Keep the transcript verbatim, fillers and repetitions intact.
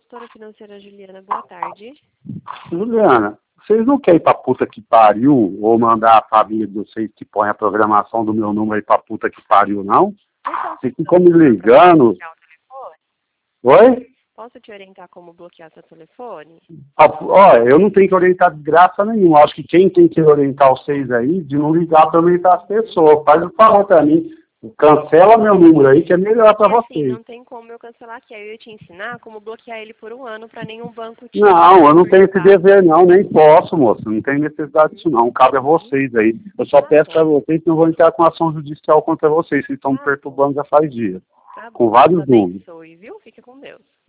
gestora financeira Juliana, boa tarde. Juliana, vocês não querem ir pra puta que pariu ou mandar a família de vocês que põe a programação do meu número aí pra puta que pariu, não? Vocês ficam me ligando. Oi? Posso te orientar como bloquear seu telefone? Ó, eu não tenho que orientar de graça nenhuma. Acho que quem tem que orientar vocês aí, de não ligar para orientar as pessoas. Faz o favor para mim. Cancela meu número aí, que é melhor para assim, vocês. Não tem como eu cancelar aqui. Aí eu ia te ensinar como bloquear ele por um ano para nenhum banco te... Não, eu não tenho esse dever não, nem posso, moço. Não tem necessidade disso não. Cabe a vocês aí. Eu só tá peço para bom. vocês que não vou entrar com ação judicial contra vocês. Vocês estão me Tá perturbando já faz dias. Tá bom. Com vários Deus números. abençoe, viu? Fica com Deus.